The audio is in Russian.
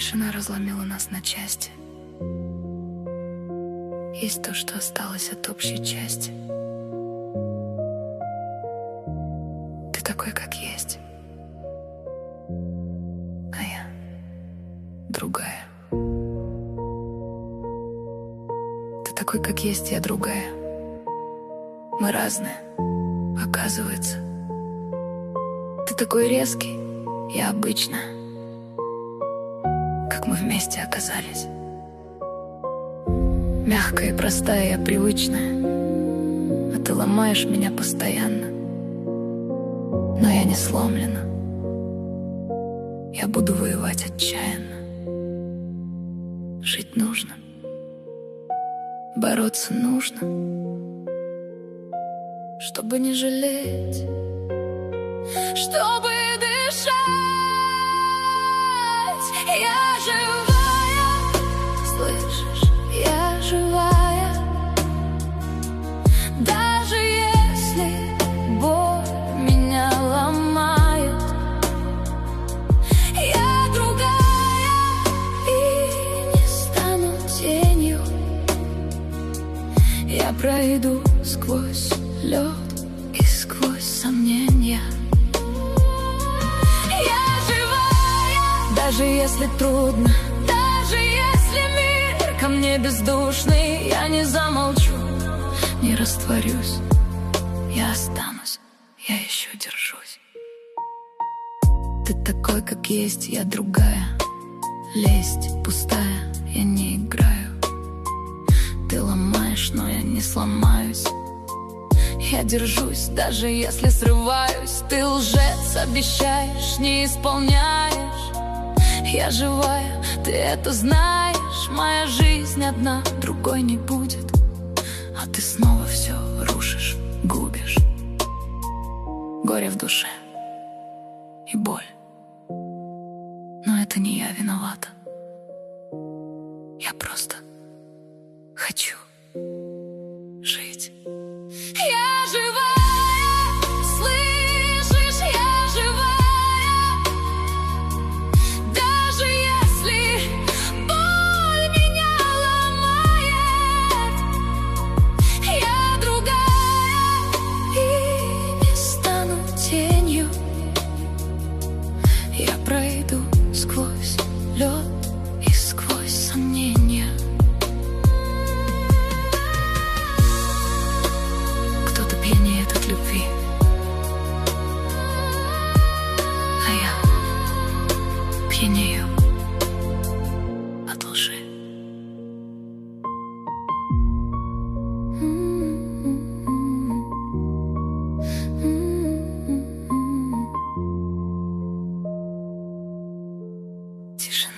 Тишина разломила нас на части. Есть то, что осталось от общей части. Ты такой, как есть, а я другая. Ты такой, как есть, я другая. Мы разные, оказывается. Ты такой резкий, я обычная. Как мы вместе оказались. Мягкая и простая, я привычная, а ты ломаешь меня постоянно. Но я не сломлена. Я буду воевать отчаянно. Жить нужно, бороться нужно, чтобы не жалеть, чтобы дышать. Я живая, слышишь? Я живая. Даже если боль меня ломает, я другая и не стану тенью. Я пройду сквозь лед и сквозь сомнения. Я живая, даже если трудно, даже если мир ко мне бездушный. Я не замолчу, не растворюсь. Я останусь, я еще держусь. Ты такой, как есть, я другая. Лесть пустая, я не играю. Ты ломаешь, но я не сломаюсь. Я держусь, даже если срываюсь. Ты лжец, обещаешь, не исполняешь. Я живая, ты это знаешь. Моя жизнь одна, другой не будет. А ты снова все рушишь, губишь. Горе в душе и боль. Но это не я виновата. Я просто хочу жить. Я живая, слышишь, я живая. Даже если боль меня ломает, я другая и не стану тенью. Я пройду сквозь лед и сквозь сомнения. Кто-то пьянеет от любви, а я пьянею от лжи. Тишина.